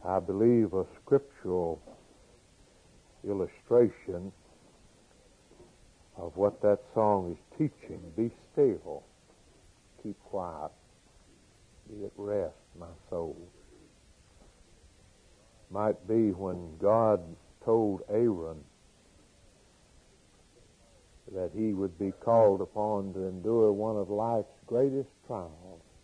I believe a scriptural illustration of what that song is teaching. Be still, keep quiet, be at rest, my soul. Might be when God told Aaron that he would be called upon to endure one of life's greatest trials.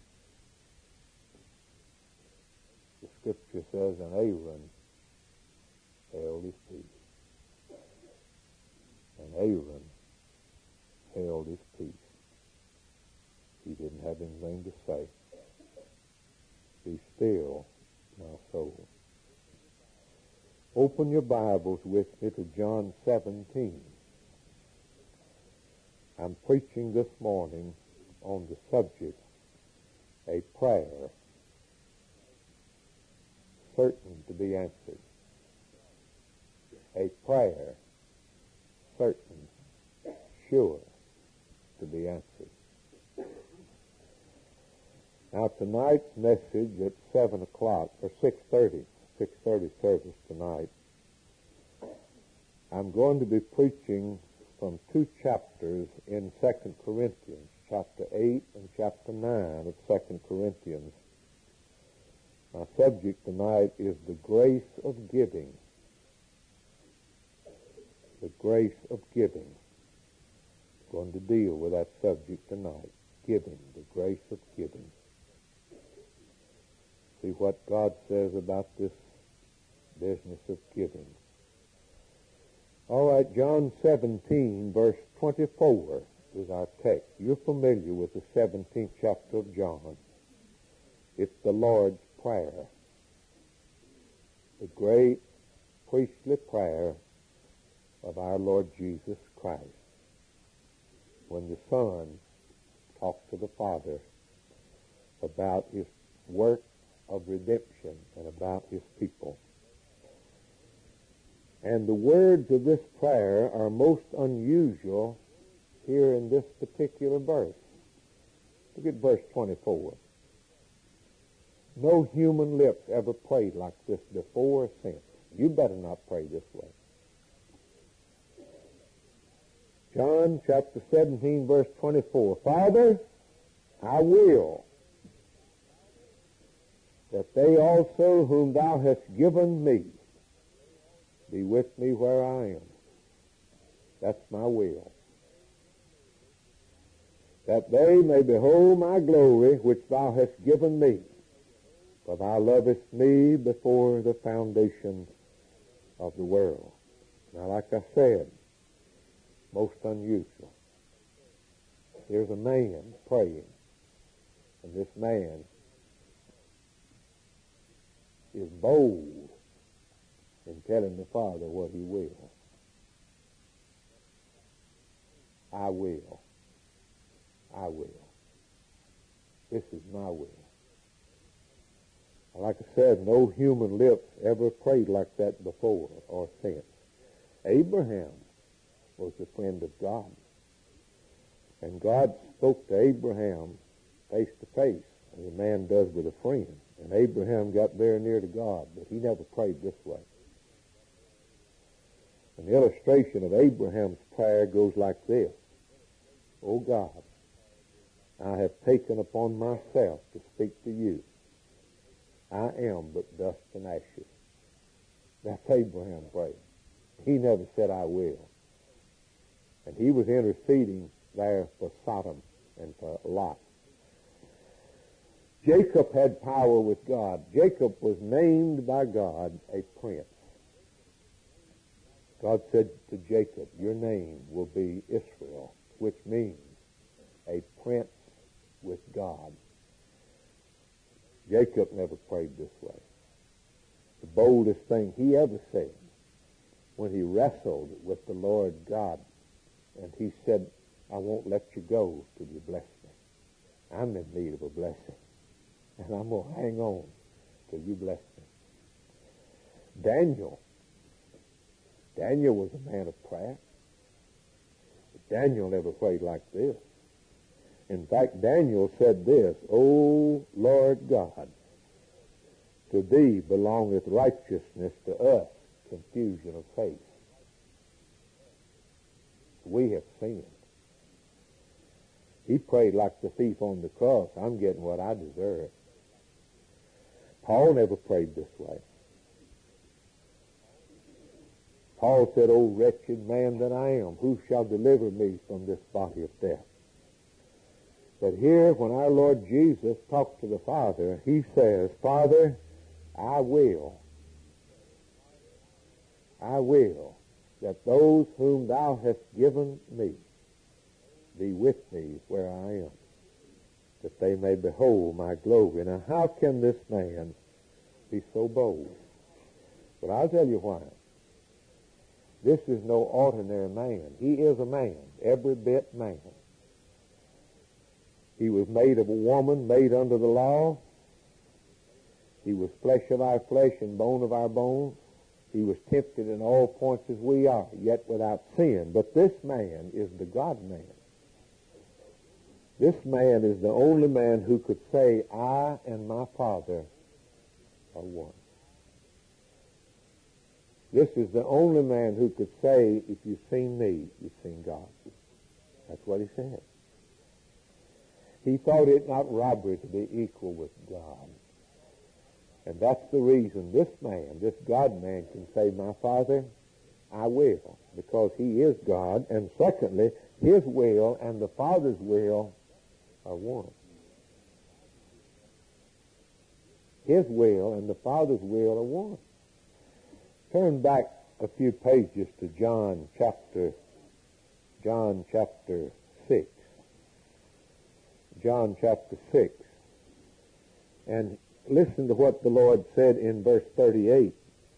The scripture says, and Aaron held his peace. And Aaron held his peace. He didn't have anything to say. Be still, my soul. Open your Bibles with me to John 17. I'm preaching this morning on the subject, a prayer certain to be answered. A prayer certain, sure to be answered. Now tonight's message at 7 o'clock, or 6:30 service tonight, I'm going to be preaching from two chapters in 2 Corinthians, chapter 8 and chapter 9 of 2 Corinthians. My subject tonight is the grace of giving. The grace of giving. I'm going to deal with that subject tonight. Giving, the grace of giving. See what God says about this business of giving. All right, John 17, verse 24 is our text. You're familiar with the 17th chapter of John. It's the Lord's Prayer, the great priestly prayer of our Lord Jesus Christ. When the Son talked to the Father about his work of redemption and about his people. And the words of this prayer are most unusual here in this particular verse. Look at verse 24. No human lips ever prayed like this before or since. You better not pray this way. John chapter 17, verse 24. Father, I will that they also whom thou hast given me be with me where I am. That's my will. That they may behold my glory which thou hast given me. For thou lovest me before the foundation of the world. Now, like I said, most unusual. Here's a man praying, and this man is bold in telling the Father what he will. I will. I will. This is my will. Like I said, no human lips ever prayed like that before or since. Abraham was a friend of God. And God spoke to Abraham face to face, as a man does with a friend. And Abraham got very near to God, but he never prayed this way. And the illustration of Abraham's prayer goes like this. O God, I have taken upon myself to speak to you. I am but dust and ashes. That's Abraham praying. He never said, I will. And he was interceding there for Sodom and for Lot. Jacob had power with God. Jacob was named by God a prince. God said to Jacob, your name will be Israel, which means a prince with God. Jacob never prayed this way. The boldest thing he ever said when he wrestled with the Lord God, and he said, I won't let you go till you bless me. I'm in need of a blessing, and I'm going to hang on till you bless me. Daniel was a man of prayer. But Daniel never prayed like this. In fact, Daniel said this, O Lord God, To thee belongeth righteousness, to us confusion of faith. We have sinned. He prayed like the thief on the cross, I'm getting what I deserve. Paul never prayed this way. Paul said, O wretched man that I am, who shall deliver me from this body of death? But here, when our Lord Jesus talked to the Father, he says, Father, I will that those whom thou hast given me be with me where I am, that they may behold my glory. Now, how can this man be so bold? But I'll tell you why. This is no ordinary man. He is a man, every bit man. He was made of a woman, made under the law. He was flesh of our flesh and bone of our bones. He was tempted in all points as we are, yet without sin. But this man is the God-man. This man is the only man who could say, I and my Father are one. This is the only man who could say, if you've seen me, you've seen God. That's what he said. He thought it not robbery to be equal with God. And that's the reason this man, this God-man, can say, my Father, I will, because he is God. And secondly, his will and the Father's will are one. His will and the Father's will are one. Turn back a few pages to John chapter 6. John chapter 6. And listen to what the Lord said in verse 38.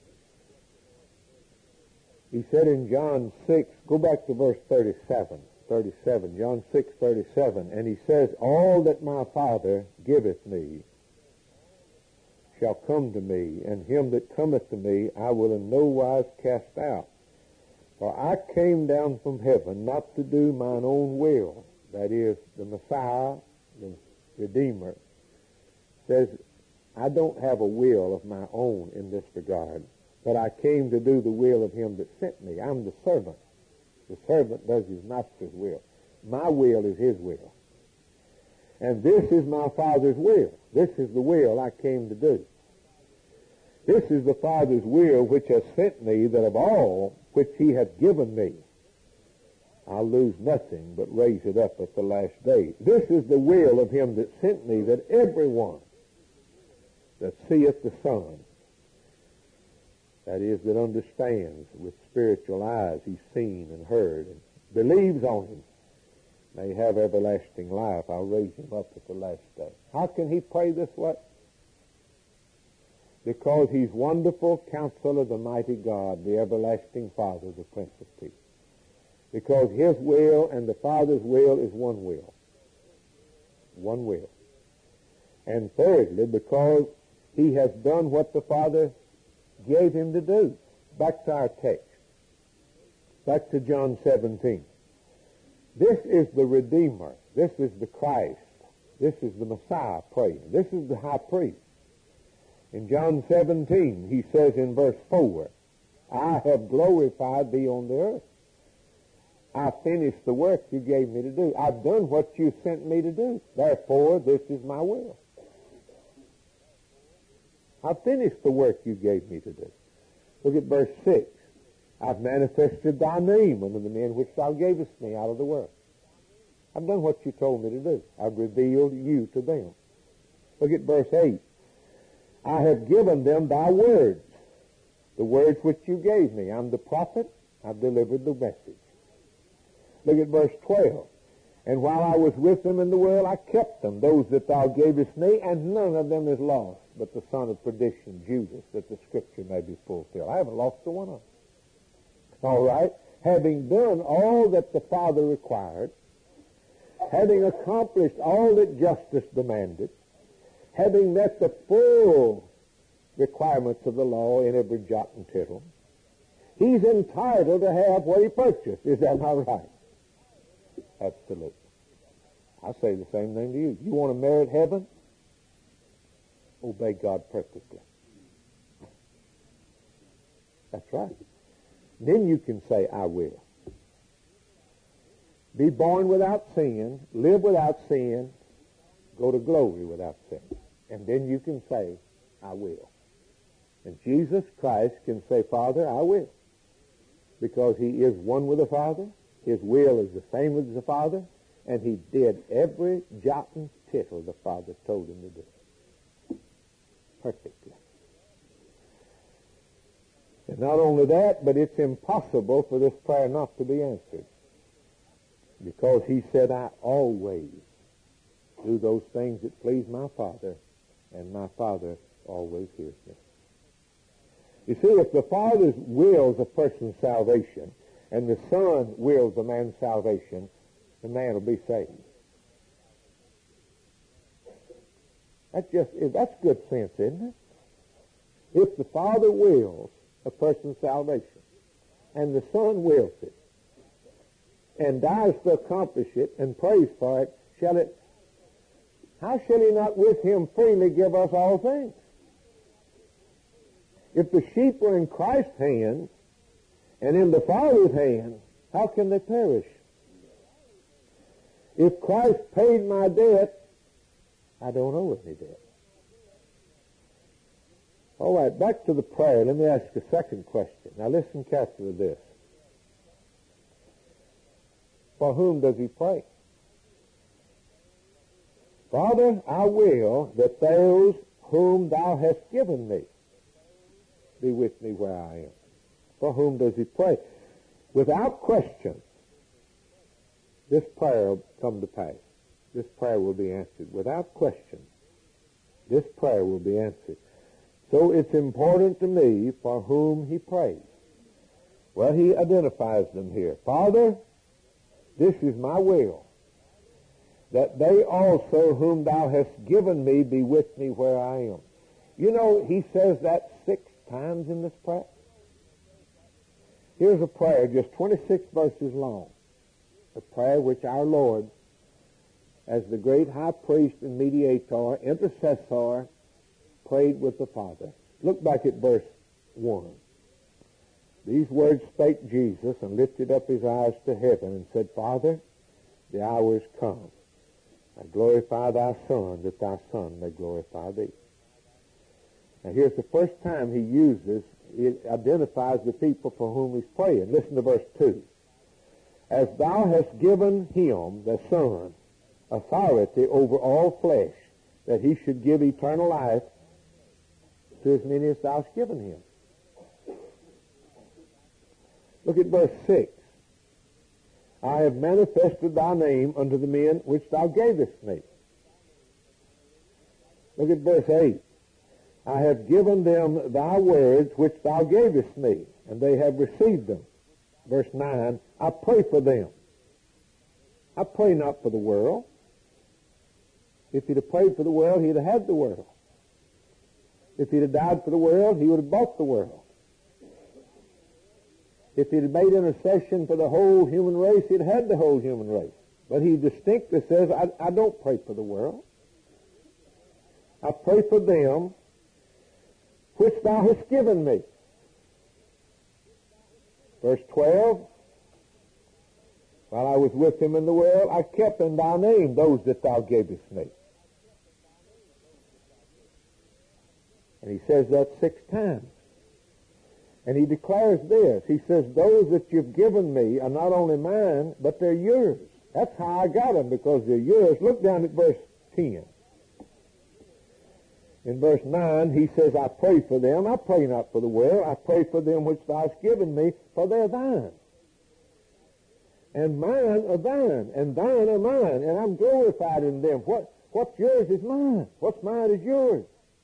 He said in John 6, go back to verse 37, John 6:37, and he says, all that my Father giveth me shall come to me, and him that cometh to me I will in no wise cast out. For I came down from heaven not to do mine own will, that is, the Messiah, the Redeemer, says, I don't have a will of my own in this regard, but I came to do the will of him that sent me. I'm the servant. The servant does his master's will. My will is his will. And this is my Father's will. This is the will I came to do. This is the Father's will which has sent me, that of all which he hath given me, I'll lose nothing, but raise it up at the last day. This is the will of him that sent me, that everyone that seeth the Son, that is, that understands with spiritual eyes he's seen and heard, and believes on him, may have everlasting life. I'll raise him up at the last day. How can he pray this way? Because he's wonderful Counselor, the mighty God, the everlasting Father, the Prince of Peace. Because his will and the Father's will is one will. One will. And thirdly, because he has done what the Father gave him to do. Back to our text. Back to John 17. This is the Redeemer. This is the Christ. This is the Messiah praying. This is the high priest. In John 17, he says in verse 4, I have glorified thee on the earth. I finished the work you gave me to do. I've done what you sent me to do. Therefore, this is my will. I finished the work you gave me to do. Look at verse 6. I've manifested thy name unto the men which thou gavest me out of the world. I've done what you told me to do. I've revealed you to them. Look at verse 8. I have given them thy words, the words which you gave me. I'm the prophet. I've delivered the message. Look at verse 12. And while I was with them in the world, I kept them, those that thou gavest me, and none of them is lost, but the son of perdition, Judas, that the scripture may be fulfilled. I haven't lost the one of them. All right? Having done all that the Father required, having accomplished all that justice demanded, having met the full requirements of the law in every jot and tittle, he's entitled to have what he purchased. Is that not right? Absolutely. I say the same thing to you. You want to merit heaven? Obey God perfectly. That's right. Then you can say, I will. Be born without sin, live without sin, go to glory without sin. And then you can say, I will. And Jesus Christ can say, Father, I will. Because he is one with the Father. His will is the same as the Father. And he did every jot and tittle the Father told him to do. Perfectly. And not only that, but it's impossible for this prayer not to be answered. Because he said, I always do those things that please my Father, and my Father always hears me. You see, if the Father wills a person's salvation, and the Son wills a man's salvation, the man will be saved. That's good sense, isn't it? If the Father wills a person's salvation, and the Son wills it, and dies to accomplish it, and prays for it, how shall he not with him freely give us all things? If the sheep are in Christ's hands, and in the Father's hands, how can they perish? If Christ paid my debt, I don't owe any debt. All right, back to the prayer. Let me ask a second question. Now listen carefully to this. For whom does he pray? Father, I will that those whom thou hast given me be with me where I am. For whom does he pray? Without question, this prayer will come to pass. This prayer will be answered. Without question, this prayer will be answered. So it's important to me for whom he prays. Well, he identifies them here. Father, this is my will, that they also whom thou hast given me be with me where I am. You know, he says that 6 times in this prayer. Here's a prayer just 26 verses long, a prayer which our Lord, as the great high priest and mediator, intercessor, prayed with the Father. Look back at verse 1. These words spake Jesus, and lifted up his eyes to heaven, and said, Father, the hour is come. I glorify thy Son, that thy Son may glorify thee. Now here's the first time he uses, it identifies the people for whom he's praying. Listen to verse 2. As thou hast given him, the Son, authority over all flesh, that he should give eternal life to as many as thou hast given him. Look at verse 6. I have manifested thy name unto the men which thou gavest me. Look at verse 8. I have given them thy words which thou gavest me, and they have received them. Verse 9. I pray for them. I pray not for the world. If he'd have prayed for the world, he'd have had the world. If he'd have died for the world, he would have bought the world. If he'd have made intercession for the whole human race, he'd had the whole human race. But he distinctly says, I don't pray for the world. I pray for them which thou hast given me. Verse 12, while I was with him in the world, I kept in thy name those that thou gavest me. And he says that 6 times. And he declares this. He says, those that you've given me are not only mine, but they're yours. That's how I got them, because they're yours. Look down at verse 10. In verse 9, he says, I pray for them. I pray not for the world. I pray for them which thou hast given me, for they're thine. And mine are thine, and thine are mine, and I'm glorified in them. What's yours is mine. What's mine is yours.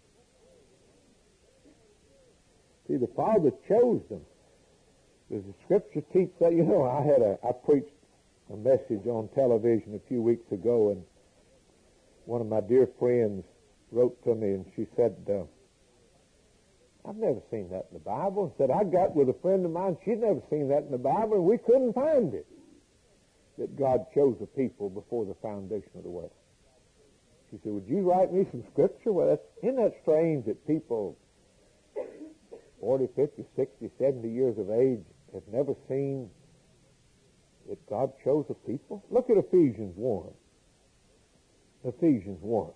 See, the Father chose them. Does the Scripture teach that? You know, I preached a message on television a few weeks ago, and one of my dear friends wrote to me, and she said, I've never seen that in the Bible. And said, I got with a friend of mine, she'd never seen that in the Bible, and we couldn't find it, that God chose a people before the foundation of the world. She said, would you write me some Scripture? Well, isn't that strange that people 40, 50, 60, 70 years of age have never seen that God chose a people? Look at Ephesians 1. Ephesians 1.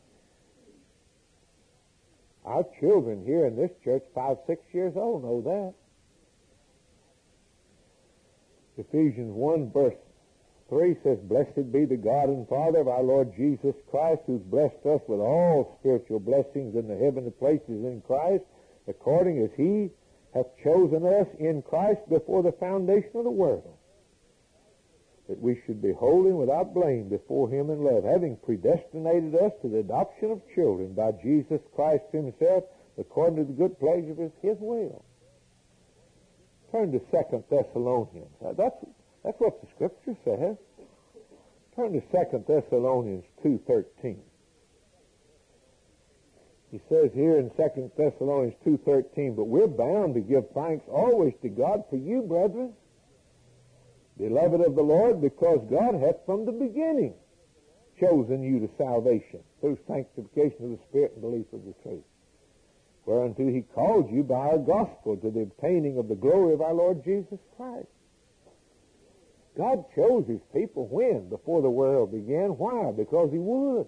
Our children here in this church, 5, 6 years old, know that. Ephesians 1 verse 3 says, Blessed be the God and Father of our Lord Jesus Christ, who's blessed us with all spiritual blessings in the heavenly places in Christ, according as he hath chosen us in Christ before the foundation of the world, that we should be holy and without blame before him in love, having predestinated us to the adoption of children by Jesus Christ himself, according to the good pleasure of his will. Turn to 2 Thessalonians. That's what the Scripture says. Turn to 2 Thessalonians 2:13. He says here in 2 Thessalonians 2:13, But we're bound to give thanks always to God for you, brethren, beloved of the Lord, because God hath from the beginning chosen you to salvation through sanctification of the Spirit and belief of the truth, whereunto he called you by our gospel to the obtaining of the glory of our Lord Jesus Christ. God chose his people when? Before the world began. Why? Because he would.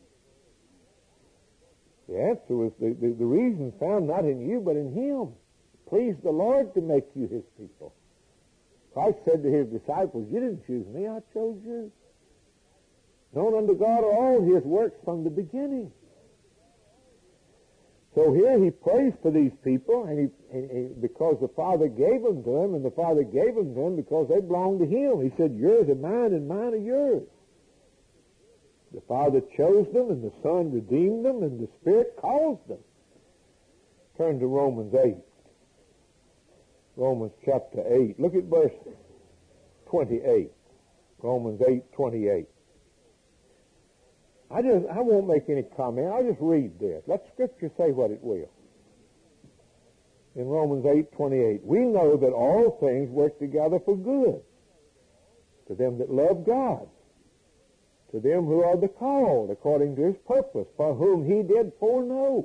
The answer was the reason found not in you but in him. Pleased the Lord to make you his people. Christ said to his disciples, You didn't choose me, I chose you. Known unto God are all his works from the beginning. So here he prays for these people, and he because the Father gave them to him, and the Father gave them to him because they belonged to him. He said, Yours are mine, and mine are yours. The Father chose them, and the Son redeemed them, and the Spirit calls them. Turn to Romans 8. Romans chapter 8. Look at verse 28. Romans 8:28. I won't make any comment. I'll just read this. Let Scripture say what it will. In Romans 8:28, we know that all things work together for good to them that love God, to them who are the called according to his purpose, for whom he did foreknow.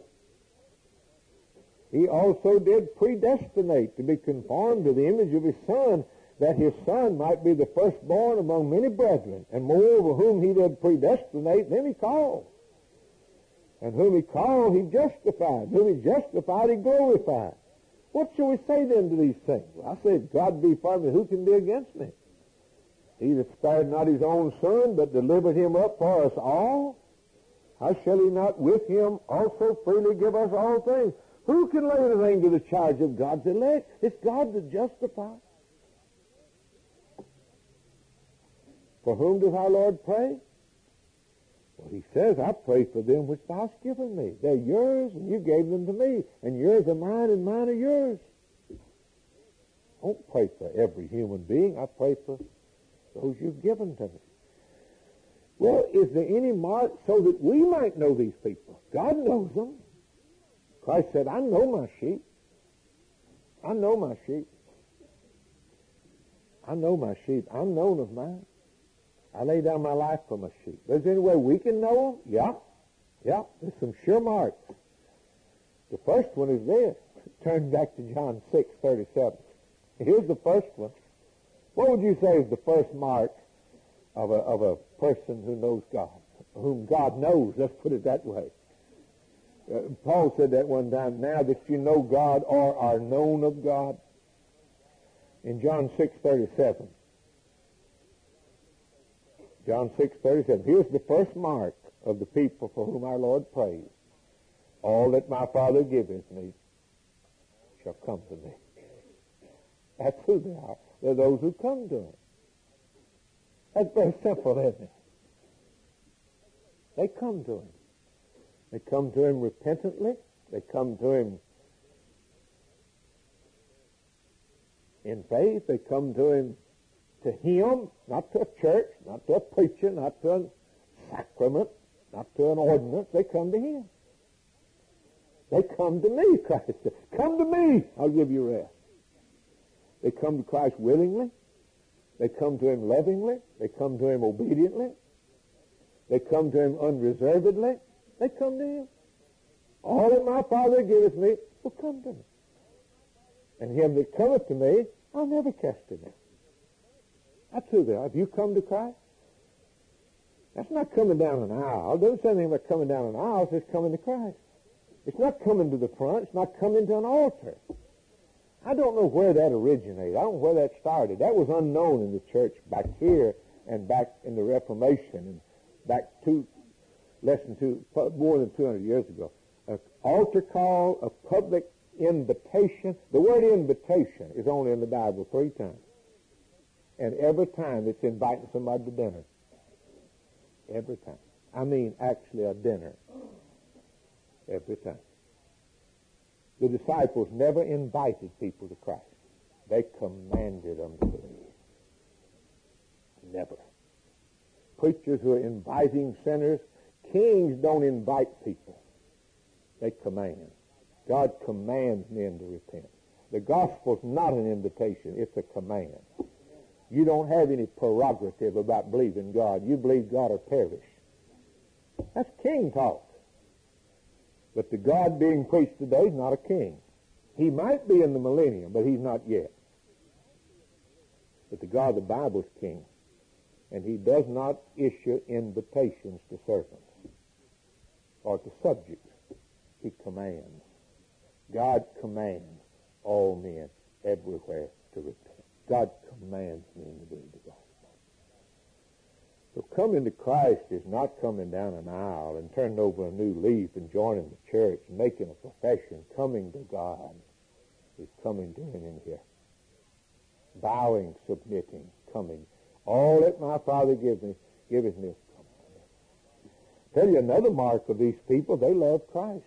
He also did predestinate to be conformed to the image of his Son, that his Son might be the firstborn among many brethren. And moreover, whom he did predestinate, them he called. And whom he called, he justified. Whom he justified, he glorified. What shall we say then to these things? Well, I say, if God be for me, who can be against me? He that spared not his own Son, but delivered him up for us all, how shall he not with him also freely give us all things? Who can lay anything to the charge of God's elect? It's God that justifies. For whom does our Lord pray? Well, he says, I pray for them which thou hast given me. They're yours, and you gave them to me. And yours are mine, and mine are yours. I don't pray for every human being. I pray for those you've given to me. Well, is there any mark so that we might know these people? God knows them. Christ said, I know my sheep. I know my sheep. I know my sheep. I'm known of mine. I lay down my life for my sheep. There's any way we can know them? Yeah. There's some sure marks. The first one is this. Turn back to John 6:37. Here's the first one. What would you say is the first mark of a person who knows God, whom God knows? Let's put it that way. Paul said that one time, now that you know God or are known of God. In John 6:37. John 6:37. Here's the first mark of the people for whom our Lord prays. All that my Father giveth me shall come to me. That's who they are. They're those who come to him. That's very simple, isn't it? They come to him. They come to him repentantly. They come to him in faith. They come to him, not to a church, not to a preacher, not to a sacrament, not to an ordinance. They come to him. They come to me, Christ said. Come to me, I'll give you rest. They come to Christ willingly. They come to him lovingly. They come to him obediently. They come to him unreservedly. They come to him. All that my Father giveth me will come to me. And him that cometh to me, I'll never cast him out. That's who they are. Have you come to Christ? That's not coming down an aisle. It doesn't say anything about coming down an aisle. It says coming to Christ. It's not coming to the front. It's not coming to an altar. I don't know where that originated. I don't know where that started. That was unknown in the church back here and back in the Reformation and back more than 200 years ago. An altar call, a public invitation. The word invitation is only in the Bible 3 times. And every time it's inviting somebody to dinner. Every time. I mean actually a dinner. Every time. The disciples never invited people to Christ. They commanded them to believe. Never. Preachers who are inviting sinners, kings don't invite people. They command. God commands men to repent. The gospel's not an invitation. It's a command. You don't have any prerogative about believing God. You believe God or perish. That's king talk. But the God being preached today is not a king. He might be in the millennium, but he's not yet. But the God of the Bible is king. And he does not issue invitations to servants or to subjects. He commands. God commands all men everywhere to repent. God commands men to believe the gospel. So coming to Christ is not coming down an aisle and turning over a new leaf and joining the church and making a profession. Coming to God is coming to him in here. Bowing, submitting, coming. All that my Father giveth me is coming. Tell you another mark of these people, they love Christ.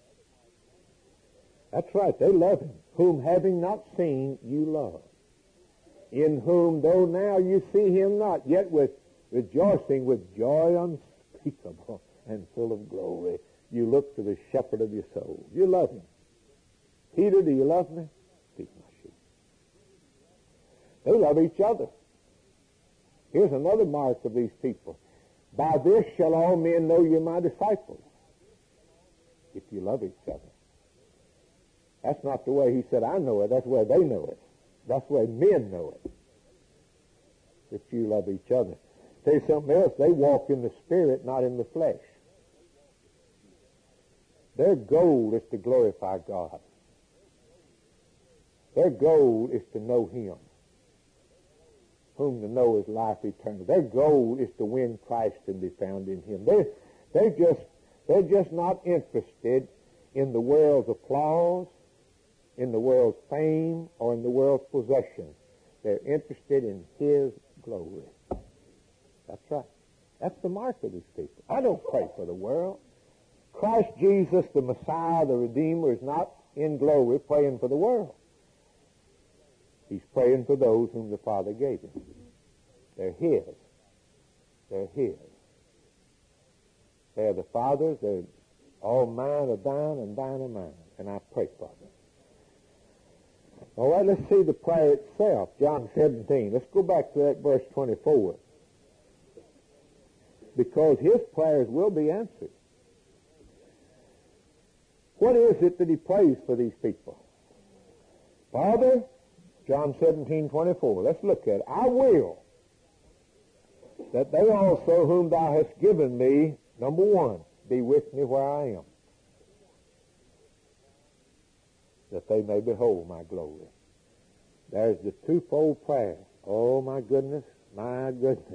That's right, they love him. Whom having not seen, you love. In whom, though now you see him not, yet with rejoicing with joy unspeakable and full of glory, you look to the shepherd of your soul. You love him. Peter, do you love me? Feed my sheep. They love each other. Here's another mark of these people. By this shall all men know you're my disciples, if you love each other. That's not the way he said, I know it. That's the way they know it. That's the way men know it. That you love each other. Tell you something else. They walk in the Spirit, not in the flesh. Their goal is to glorify God. Their goal is to know him, whom to know is life eternal. Their goal is to win Christ and be found in him. They're just not interested in the world's applause, in the world's fame, or in the world's possessions. They're interested in his glory. That's right. That's the mark of these people. I don't pray for the world. Christ Jesus, the Messiah, the Redeemer, is not in glory praying for the world. He's praying for those whom the Father gave him. They're his. They're his. They're the Father's. They're all mine are thine and thine are mine. And I pray for them. All right, let's see the prayer itself. John 17. Let's go back to that verse 24. Because his prayers will be answered. What is it that he prays for these people? Father, John 17:24. Let's look at it. I will that they also whom thou hast given me, number one, be with me where I am, that they may behold my glory. There's the twofold prayer. Oh, my goodness, my goodness.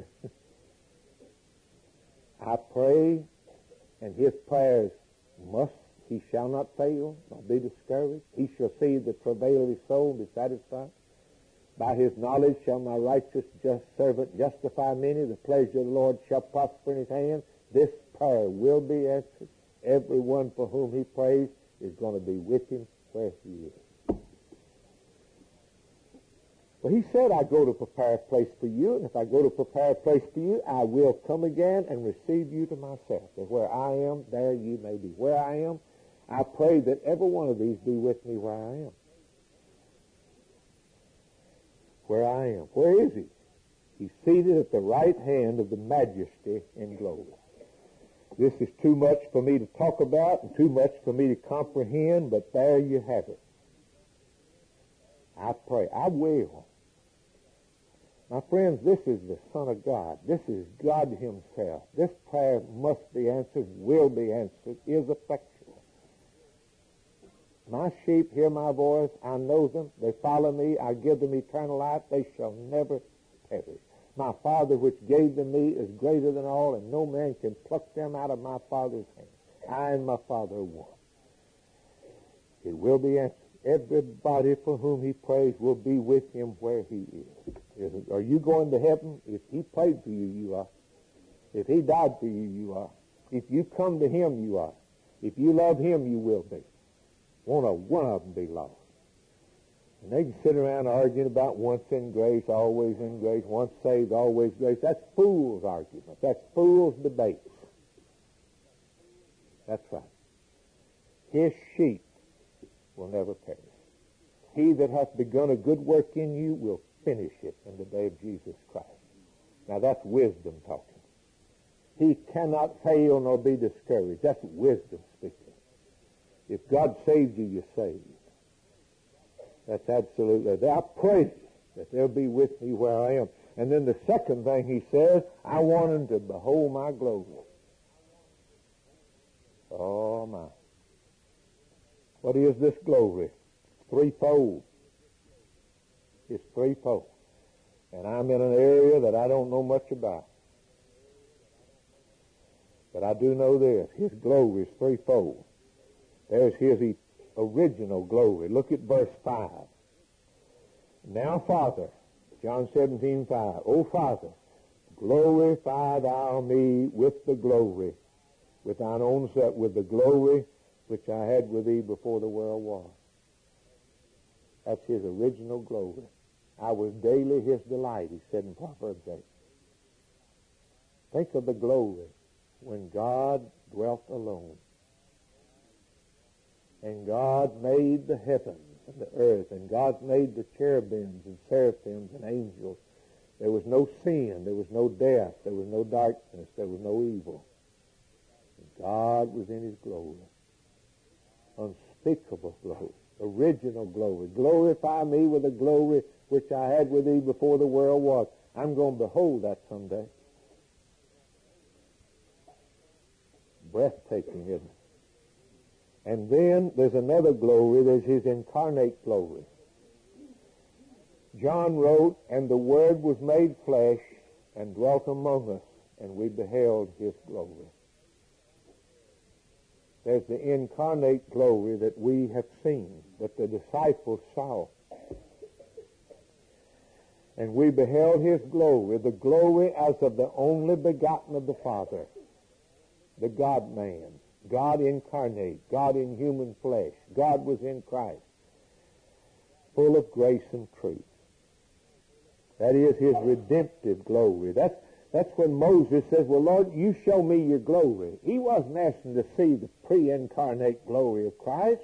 I pray, and his prayers he shall not fail, nor be discouraged. He shall see the travail of his soul and be satisfied. By his knowledge shall my righteous just servant justify many. The pleasure of the Lord shall prosper in his hand. This prayer will be answered. Everyone for whom he prays is going to be with him where he is. Well, he said, I go to prepare a place for you, and if I go to prepare a place for you, I will come again and receive you to myself. That where I am, there you may be. Where I am, I pray that every one of these be with me where I am. Where I am. Where is he? He's seated at the right hand of the majesty in glory. This is too much for me to talk about and too much for me to comprehend, but there you have it. I pray. I will. My friends, this is the Son of God. This is God himself. This prayer must be answered, will be answered, is effectual. My sheep hear my voice. I know them. They follow me. I give them eternal life. They shall never perish. My Father which gave them me is greater than all, and no man can pluck them out of my Father's hand. I and my Father are one. It will be answered. Everybody for whom he prays will be with him where he is. Are you going to heaven? If he prayed for you, you are. If he died for you, you are. If you come to him, you are. If you love him, you will be. Won't one of them be lost? And they can sit around arguing about once in grace, always in grace, once saved, always grace. That's fool's argument. That's fool's debate. That's right. His sheep will never perish. He that hath begun a good work in you will finish it in the day of Jesus Christ. Now that's wisdom talking. He cannot fail nor be discouraged. That's wisdom speaking. If God saved you, you're saved. That's absolutely. I pray that they'll be with me where I am. And then the second thing he says, I want them to behold my glory. Oh, my. What is this glory? Threefold. It's threefold. And I'm in an area that I don't know much about. But I do know this. His glory is threefold. There's his original glory. Look at verse 5. Now, Father, John 17:5. O Father, glorify thou me with the glory, with thine own self, with the glory which I had with thee before the world was. That's his original glory. I was daily his delight, he said in Proverbs 8. Think of the glory when God dwelt alone. And God made the heavens and the earth, and God made the cherubims and seraphims and angels. There was no sin, there was no death, there was no darkness, there was no evil. And God was in his glory. Unspeakable glory, original glory. Glorify me with the glory which I had with thee before the world was. I'm going to behold that someday. Breathtaking, isn't it? And then there's another glory. There's his incarnate glory. John wrote, and the Word was made flesh and dwelt among us, and we beheld his glory. There's the incarnate glory that we have seen, that the disciples saw. And we beheld his glory, the glory as of the only begotten of the Father, the God-man. God incarnate, God in human flesh. God was in Christ, full of grace and truth. That is his redemptive glory. That's when Moses says, well, Lord, you show me your glory. He wasn't asking to see the pre-incarnate glory of Christ.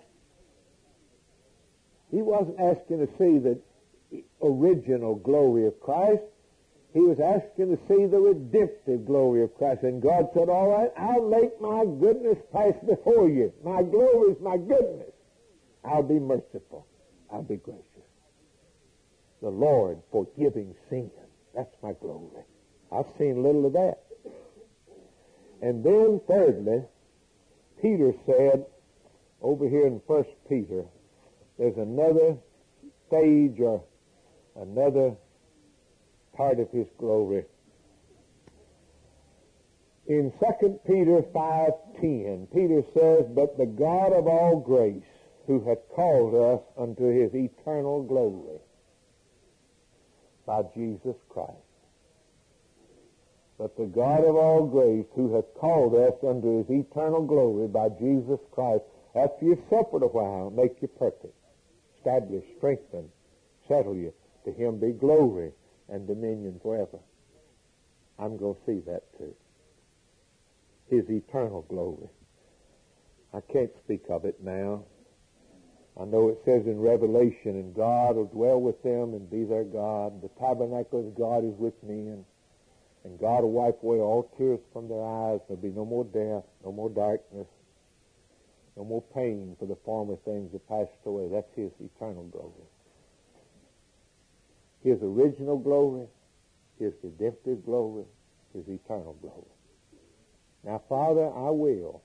He wasn't asking to see the original glory of Christ. He was asking to see the redemptive glory of Christ. And God said, all right, I'll make my goodness pass before you. My glory is my goodness. I'll be merciful. I'll be gracious. The Lord forgiving sin. That's my glory. I've seen little of that. And then thirdly, Peter said, over here in 1 Peter, there's another stage or another part of his glory. In 2 Peter 5:10, Peter says, but the God of all grace, who hath called us unto his eternal glory by Jesus Christ. But the God of all grace, who hath called us unto his eternal glory by Jesus Christ, after you've suffered a while, make you perfect, establish, strengthen, settle you. To him be glory and dominion forever. I'm going to see that too. His eternal glory. I can't speak of it now. I know it says in Revelation, and God will dwell with them and be their God. The tabernacle of God is with men. And God will wipe away all tears from their eyes. There'll be no more death, no more darkness, no more pain, for the former things that passed away. That's his eternal glory. His original glory, His redemptive glory, His eternal glory. Now, Father, I will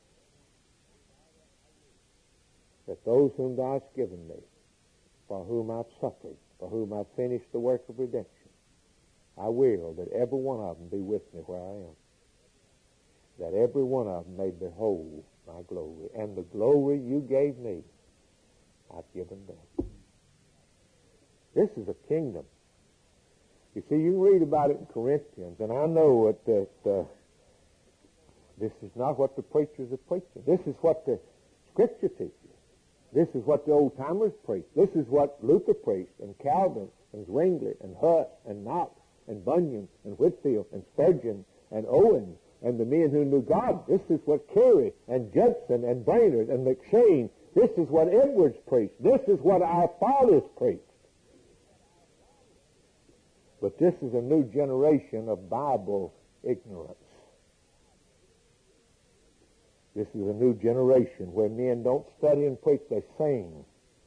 that those whom Thou hast given me, for whom I've suffered, for whom I've finished the work of redemption, I will that every one of them be with me where I am, that every one of them may behold my glory. And the glory You gave me, I've given them. This is a kingdom. You see, you can read about it in Corinthians, and I know that this is not what the preachers are preaching. This is what the Scripture teaches. This is what the old-timers preached. This is what Luther preached, and Calvin, and Zwingli, and Huss, and Knox, and Bunyan, and Whitefield, and Spurgeon, and Owen, and the men who knew God. This is what Carey, and Judson, and Brainerd, and McShane. This is what Edwards preached. This is what our fathers preached. But this is a new generation of Bible ignorance. This is a new generation where men don't study and preach, they sing.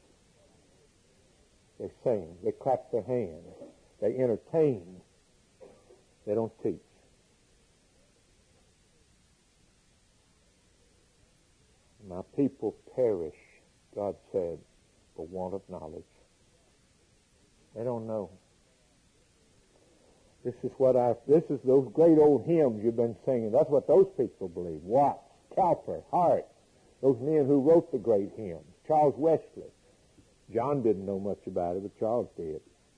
They sing. They clap their hands. They entertain. They don't teach. My people perish, God said, for want of knowledge. They don't know. This is those great old hymns you've been singing. That's what those people believe. Watts, Cowper, Hart, those men who wrote the great hymns. Charles Wesley. John didn't know much about it, but Charles did.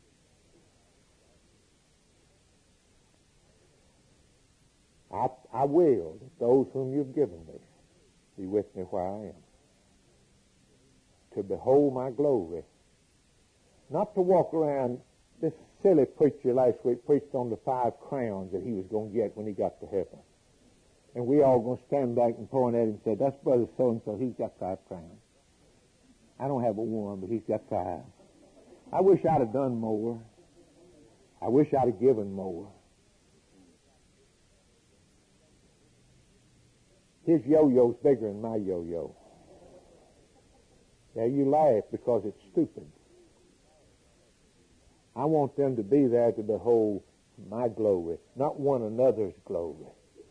I will that those whom You've given me be with me where I am, to behold my glory, not to walk around. This silly preacher last week preached on the 5 crowns that he was going to get when he got to heaven. And we all going to stand back and point at him and say, that's Brother so-and-so, he's got 5 crowns. I don't have but one, but he's got 5. I wish I'd have done more. I wish I'd have given more. His yo-yo's bigger than my yo-yo. Now you laugh because it's stupid. I want them to be there to behold my glory, not one another's glory.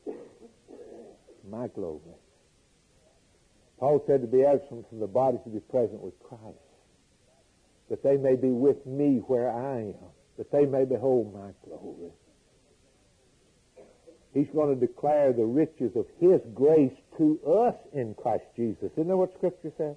My glory. Paul said to be absent from the body to be present with Christ, that they may be with me where I am, that they may behold my glory. He's going to declare the riches of His grace to us in Christ Jesus. Isn't that what Scripture says?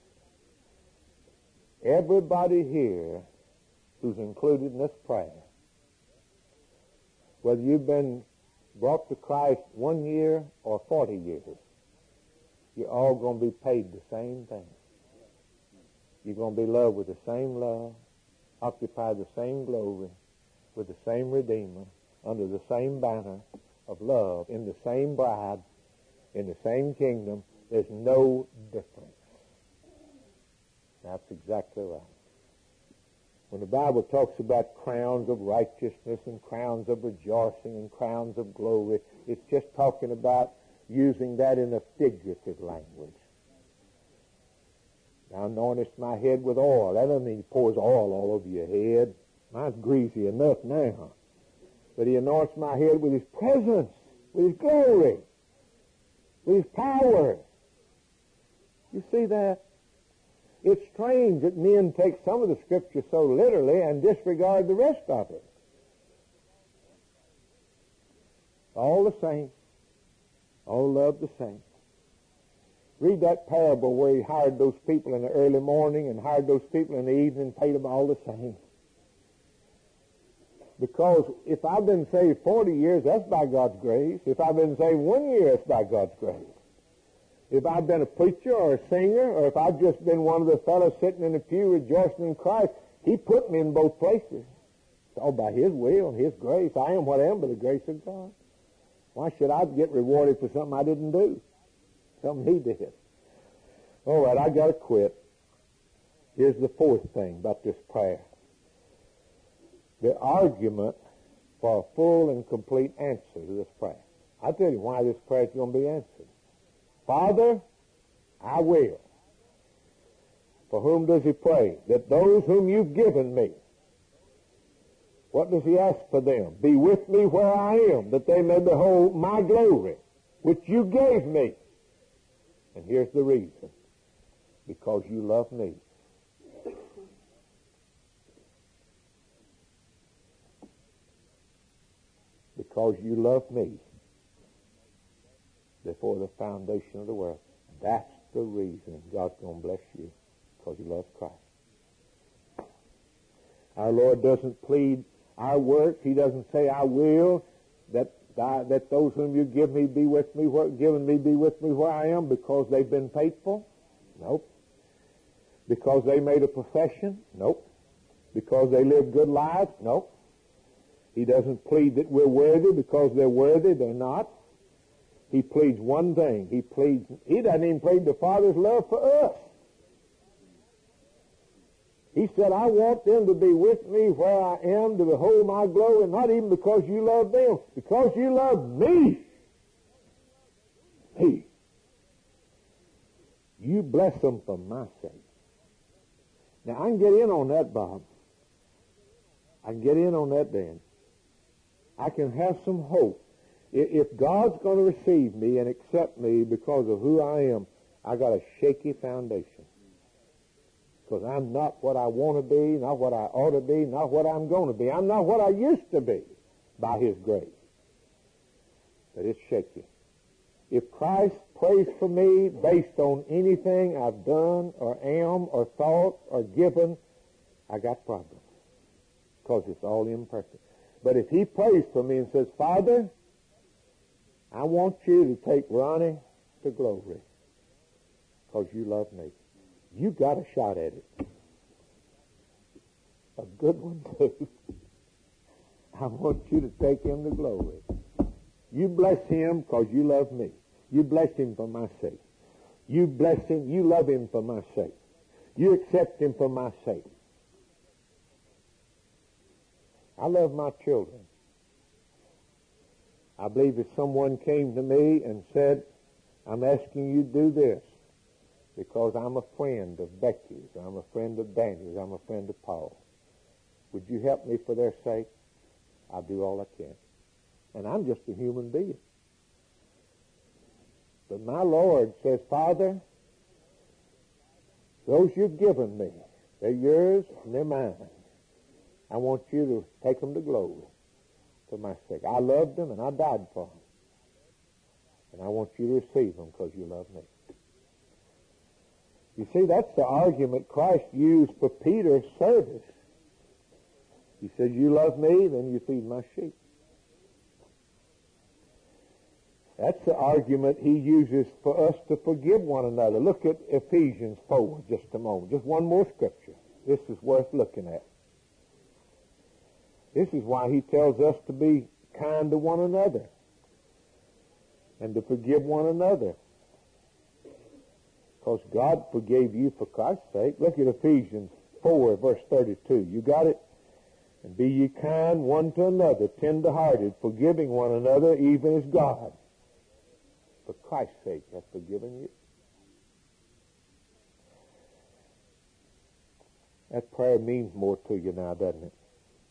Everybody here who's included in this prayer, whether you've been brought to Christ 1 year or 40 years, you're all going to be paid the same thing. You're going to be loved with the same love, occupy the same glory, with the same Redeemer, under the same banner of love, in the same bride, in the same kingdom. There's no difference. That's exactly right. When the Bible talks about crowns of righteousness and crowns of rejoicing and crowns of glory, it's just talking about using that in a figurative language. Thou anointest my head with oil. That doesn't mean He pours oil all over your head. Mine's greasy enough now. But He anoints my head with His presence, with His glory, with His power. You see that? It's strange that men take some of the Scripture so literally and disregard the rest of it. All the saints, all love the saints. Read that parable where He hired those people in the early morning and hired those people in the evening, paid them all the same. Because if I've been saved 40 years, that's by God's grace. If I've been saved 1 year, it's by God's grace. If I've been a preacher or a singer, or if I've just been one of the fellows sitting in the pew rejoicing in Christ, He put me in both places. It's all by His will and His grace. I am what I am by the grace of God. Why should I get rewarded for something I didn't do? Something He did. All right, I got to quit. Here's the 4th thing about this prayer. The argument for a full and complete answer to this prayer. I'll tell you why this prayer is going to be answered. Father, I will. For whom does he pray? That those whom You've given me. What does he ask for them? Be with me where I am, that they may behold my glory, which you gave me. And here's the reason. Because you love me. Because you love me before the foundation of the world. That's the reason God's going to bless you, because you love Christ. Our Lord doesn't plead our works. He doesn't say, I will, that those whom you give me be with me, given me be with me where I am, because they've been faithful. Nope. Because they made a profession. Nope. Because they lived good lives. Nope. He doesn't plead that we're worthy because they're worthy. They're not. He pleads one thing. He doesn't even plead the Father's love for us. He said, I want them to be with me where I am, to behold my glory, and not even because you love them, because you love me. Me. You bless them for my sake. Now, I can get in on that, Bob. I can get in on that, Dan. I can have some hope. If God's going to receive me and accept me because of who I am, I got a shaky foundation. Because I'm not what I want to be, not what I ought to be, not what I'm going to be. I'm not what I used to be by His grace. But it's shaky. If Christ prays for me based on anything I've done or am or thought or given, I got problems. Because it's all imperfect. But if He prays for me and says, Father, I want you to take Ronnie to glory because you love me. You got a shot at it. A good one, too. I want you to take him to glory. You bless him because you love me. You bless him for my sake. You bless him. You love him for my sake. You accept him for my sake. I love my children. I believe if someone came to me and said, I'm asking you to do this because I'm a friend of Becky's, I'm a friend of Danny's, I'm a friend of Paul, would you help me for their sake? I'll do all I can. And I'm just a human being. But my Lord says, Father, those you've given me, they're yours and they're mine. I want you to take them to glory for my sake. I loved them and I died for them. And I want you to receive them because you love me. You see, that's the argument Christ used for Peter's service. He says, you love me, then you feed my sheep. That's the argument he uses for us to forgive one another. Look at Ephesians 4 just a moment. Just one more scripture. This is worth looking at. This is why he tells us to be kind to one another and to forgive one another. Because God forgave you for Christ's sake. Look at Ephesians 4, verse 32. You got it? And be ye kind one to another, tender-hearted, forgiving one another, even as God, for Christ's sake, hath forgiven you. That prayer means more to you now, doesn't it?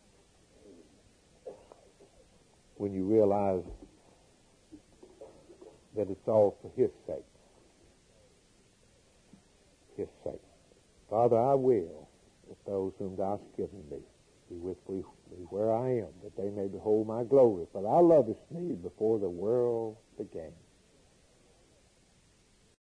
When you realize that it's all for His sake. His sake. Father, I will, with those whom Thou hast given me, be with me where I am, that they may behold my glory. For Thou lovest me before the world began.